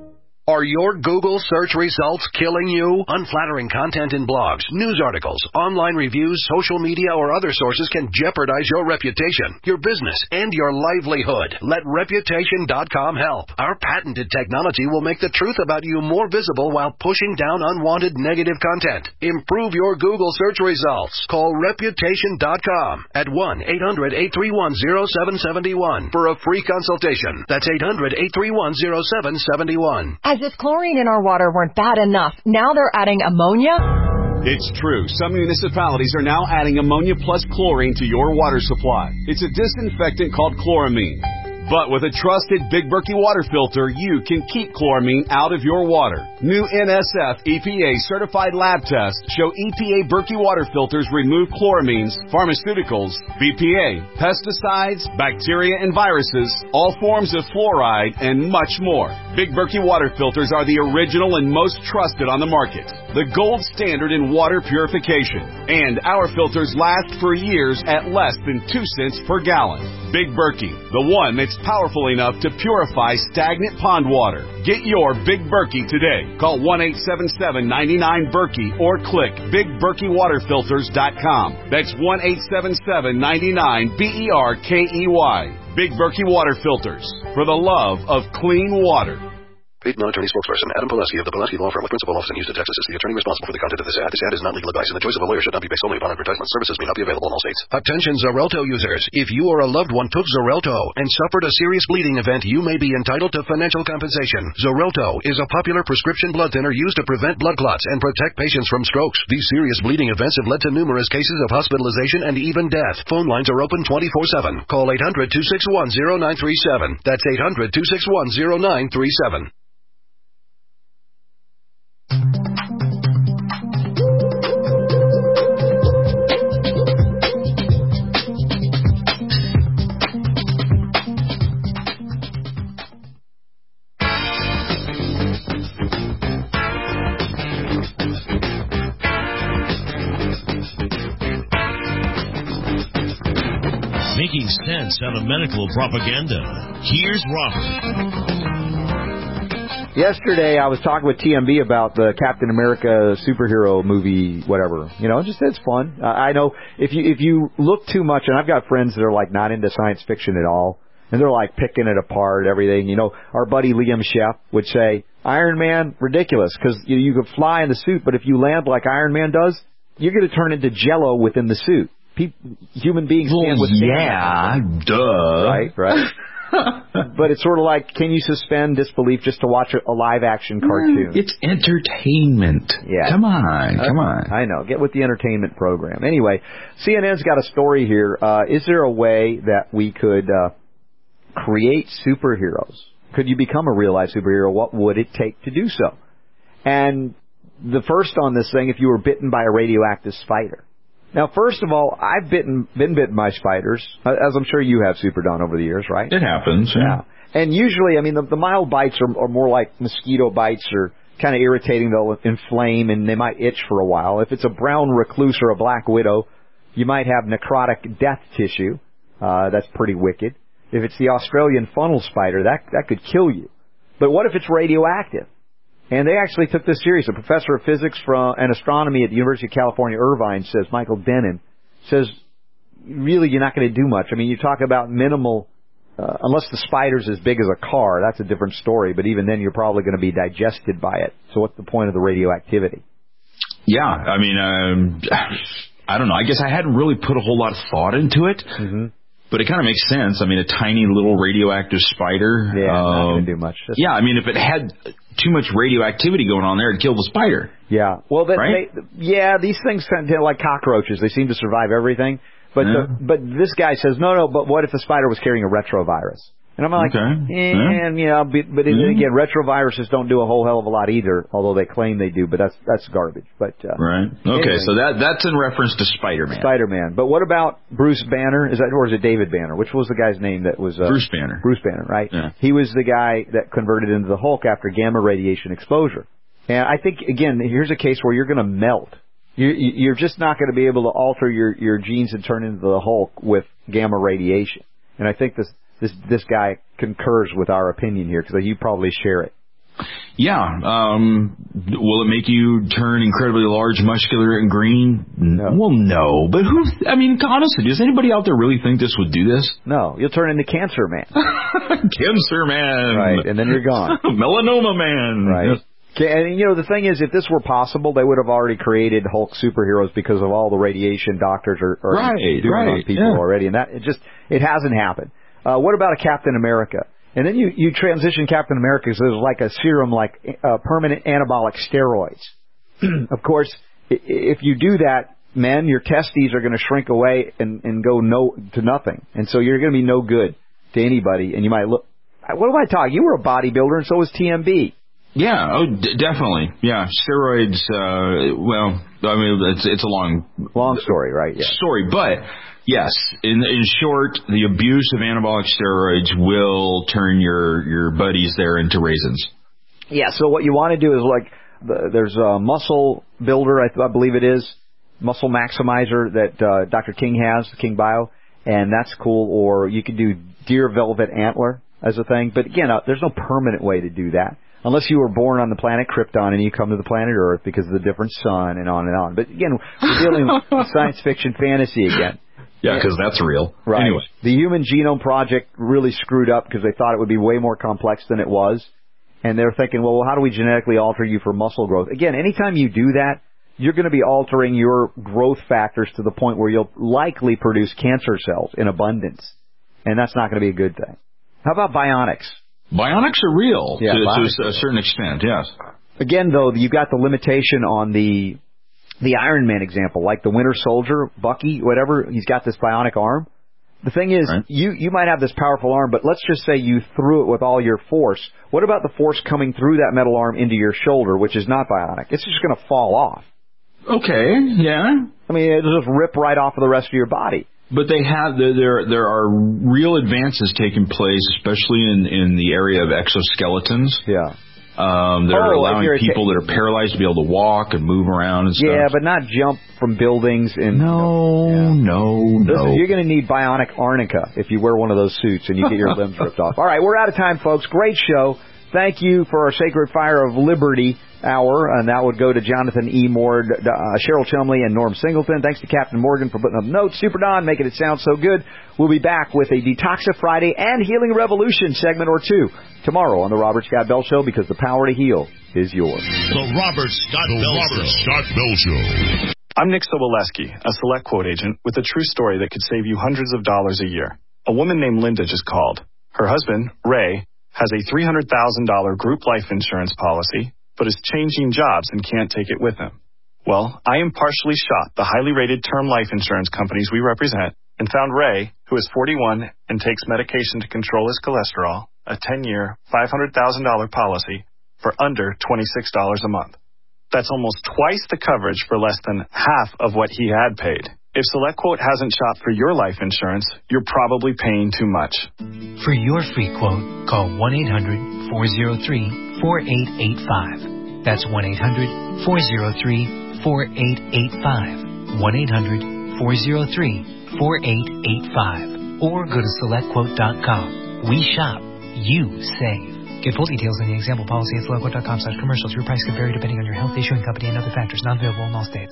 Are your Google search results killing you? Unflattering content in blogs, news articles, online reviews, social media, or other sources can jeopardize your reputation, your business, and your livelihood. Let Reputation dot com help. Our patented technology will make the truth about you more visible while pushing down unwanted negative content. Improve your Google search results. Call Reputation dot com at one eight hundred eight three one zero seven seven one for a free consultation. That's eight hundred eight three one zero seven seven one. As if chlorine in our water weren't bad enough, now they're adding ammonia? It's true. Some municipalities are now adding ammonia plus chlorine to your water supply. It's a disinfectant called chloramine. But with a trusted Big Berkey water filter, you can keep chloramine out of your water. New N S F E P A certified lab tests show E P A Berkey water filters remove chloramines, pharmaceuticals, B P A, pesticides, bacteria and viruses, all forms of fluoride, and much more. Big Berkey water filters are the original and most trusted on the market. The gold standard in water purification. And our filters last for years at less than two cents per gallon. Big Berkey, the one that's powerful enough to purify stagnant pond water. Get your Big Berkey today. Call one eight seven seven, nine nine, Berkey or click big berkey water filters dot com. That's one eight seven seven, nine nine, B E R K E Y. Big Berkey Water Filters, for the love of clean water. Paid non-attorney spokesperson Adam Pileski of the Pileski Law Firm with principal office in Houston, Texas, is the attorney responsible for the content of this ad. This ad is not legal advice, and the choice of a lawyer should not be based solely upon advertisement. Services may not be available in all states. Attention Xarelto users. If you or a loved one took Xarelto and suffered a serious bleeding event, you may be entitled to financial compensation. Xarelto is a popular prescription blood thinner used to prevent blood clots and protect patients from strokes. These serious bleeding events have led to numerous cases of hospitalization and even death. Phone lines are open twenty-four seven. Call eight hundred, two six one, zero nine three seven. That's eight hundred, two six one, zero nine three seven. Making sense out of medical propaganda. Here's Robert. Yesterday, I was talking with T M B about the Captain America superhero movie, whatever. You know, just it's fun. Uh, I know if you if you look too much, and I've got friends that are like not into science fiction at all, and they're like picking it apart, everything. You know, our buddy Liam Sheff would say, Iron Man, ridiculous, because you, you could fly in the suit, but if you land like Iron Man does, you're going to turn into Jello within the suit. People, human beings well, can't withstand yeah, that. duh. Right, right. But it's sort of like, can you suspend disbelief just to watch a, a live-action cartoon? It's entertainment. Yeah. Come on, come on. I know. Get with the entertainment program. Anyway, C N N's got a story here. Uh, is there a way that we could uh, create superheroes? Could you become a real-life superhero? What would it take to do so? And the first on this thing, if you were bitten by a radioactive spider. Now, first of all, I've bitten, been bitten by spiders, as I'm sure you have, Super Don, over the years, right? It happens, yeah. yeah. And usually, I mean, the, the mild bites are, are more like mosquito bites, or kind of irritating. They'll inflame, and they might itch for a while. If it's a brown recluse or a black widow, you might have necrotic death tissue. Uh, that's pretty wicked. If it's the Australian funnel spider, that that could kill you. But what if it's radioactive? And they actually took this serious. A professor of physics from, and astronomy at the University of California, Irvine, says, Michael Dennin, says, really, you're not going to do much. I mean, you talk about minimal, uh, unless the spider's as big as a car, that's a different story. But even then, you're probably going to be digested by it. So what's the point of the radioactivity? Yeah, I mean, um, I don't know. I guess I hadn't really put a whole lot of thought into it. Mm-hmm. But it kind of makes sense. I mean, a tiny little radioactive spider. Yeah, um, not going to do much. That's yeah, I mean, if it had too much radioactivity going on there, it'd kill the spider. Yeah. Well, that, right? they, yeah, these things kind of like cockroaches. They seem to survive everything. But yeah. the, but this guy says, no, no, but what if the spider was carrying a retrovirus? And I'm like, okay. eh, yeah. and, you know, but, but yeah. again, retroviruses don't do a whole hell of a lot either, although they claim they do, but that's that's garbage. But uh, right. Okay, anyway. so that that's in reference to Spider-Man. Spider-Man. But what about Bruce Banner? Is that, or is it David Banner? Which was the guy's name that was... Uh, Bruce Banner. Bruce Banner, right? Yeah. He was the guy that converted into the Hulk after gamma radiation exposure. And I think, again, here's a case where you're going to melt. You're, you're just not going to be able to alter your, your genes and turn into the Hulk with gamma radiation. And I think this... This this guy concurs with our opinion here, because you probably share it. Yeah. Um, will it make you turn incredibly large, muscular, and green? No. Well, no. But who, I mean, honestly, does anybody out there really think this would do this? No. You'll turn into Cancer Man. Cancer Man. Right, and then you're gone. Melanoma Man. Right. And, you know, the thing is, if this were possible, they would have already created Hulk superheroes because of all the radiation doctors are, are right, doing right, on people yeah. already. And that, it just, it hasn't happened. Uh, what about a Captain America? And then you, you transition Captain America because there's like a serum, like uh, permanent anabolic steroids. Of course, if you do that, men, your testes are going to shrink away and, and go no to nothing. And so you're going to be no good to anybody. And you might look, what am I talking? You were a bodybuilder and so was T M B. Yeah, oh, d- definitely. Yeah, steroids, uh, well, I mean, it's, it's a long... Long story, right? Yeah. Story, but... Yes. In in short, the abuse of anabolic steroids will turn your, your buddies there into raisins. Yeah, so what you want to do is like, the, there's a muscle builder, I, I believe it is, muscle maximizer that uh, Doctor King has, King Bio, and that's cool. Or you could do deer velvet antler as a thing. But again, uh, there's no permanent way to do that. Unless you were born on the planet Krypton and you come to the planet Earth because of the different sun and on and on. But again, we're dealing with science fiction fantasy again. Yeah, because that's real. Right. Anyway. The Human Genome Project really screwed up because they thought it would be way more complex than it was. And they're thinking, well, how do we genetically alter you for muscle growth? Again, anytime you do that, you're going to be altering your growth factors to the point where you'll likely produce cancer cells in abundance. And that's not going to be a good thing. How about bionics? Bionics are real yeah, to, bionics. to a certain extent, yes. Again, though, you've got the limitation on the... The Iron Man example, like the Winter Soldier, Bucky, whatever, he's got this bionic arm. The thing is, right. you, you might have this powerful arm, but let's just say you threw it with all your force. What about the force coming through that metal arm into your shoulder, which is not bionic? It's just going to fall off. Okay, yeah. I mean, it'll just rip right off of the rest of your body. But they have there there are real advances taking place, especially in, in the area of exoskeletons. Yeah. Um, they're oh, allowing people that are paralyzed to be able to walk and move around and stuff. Yeah, but not jump from buildings. And no, yeah. no, no. Listen, you're going to need bionic arnica if you wear one of those suits and you get your limbs ripped off. All right, we're out of time, folks. Great show. Thank you for our Sacred Fire of Liberty hour, and that would go to Jonathan E. Moore, uh, Cheryl Chumley, and Norm Singleton. Thanks to Captain Morgan for putting up notes. Super Don, making it sound so good. We'll be back with a Detoxify Friday and Healing Revolution segment or two tomorrow on the Robert Scott Bell Show, because the power to heal is yours. The Robert Scott the Bell Robert Show. Scott Bell Show. I'm Nick Soboleski, a Select Quote agent with a true story that could save you hundreds of dollars a year. A woman named Linda just called. Her husband, Ray, has a three hundred thousand dollars group life insurance policy, but is changing jobs and can't take it with him. Well, I impartially shot the highly rated term life insurance companies we represent and found Ray, who is forty-one and takes medication to control his cholesterol, a ten-year, five hundred thousand dollars policy for under twenty-six dollars a month. That's almost twice the coverage for less than half of what he had paid. If SelectQuote hasn't shopped for your life insurance, you're probably paying too much. For your free quote, call one eight hundred four oh three four eight eight five. That's one eight hundred four oh three four eight eight five. one eight hundred four oh three four eight eight five. Or go to select quote dot com. We shop. You save. Get full details in the example policy at select quote dot com slash commercials. Your price could vary depending on your health, issuing company, and other factors. Not available in all states.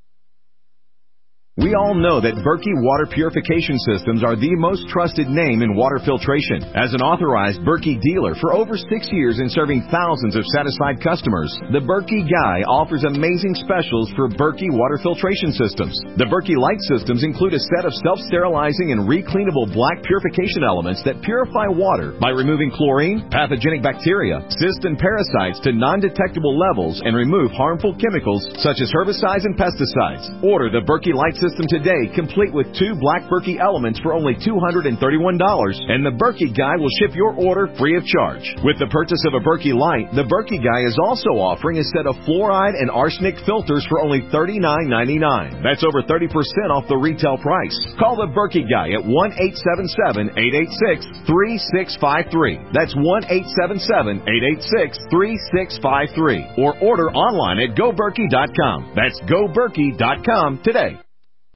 We all know that Berkey Water Purification Systems are the most trusted name in water filtration. As an authorized Berkey dealer for over six years and serving thousands of satisfied customers, the Berkey Guy offers amazing specials for Berkey Water Filtration Systems. The Berkey Light Systems include a set of self-sterilizing and recleanable black purification elements that purify water by removing chlorine, pathogenic bacteria, cysts, and parasites to non-detectable levels and remove harmful chemicals such as herbicides and pesticides. Order the Berkey Light System System today, complete with two black Berkey elements for only two hundred thirty-one dollars, and the Berkey Guy will ship your order free of charge. With the purchase of a Berkey Light, the Berkey Guy is also offering a set of fluoride and arsenic filters for only thirty-nine ninety-nine. That's over thirty percent off the retail price. Call the Berkey Guy at one eight seven seven eight eight six three six five three. That's one eight seven seven eight eight six three six five three. Or order online at go berkey dot com. That's go berkey dot com today.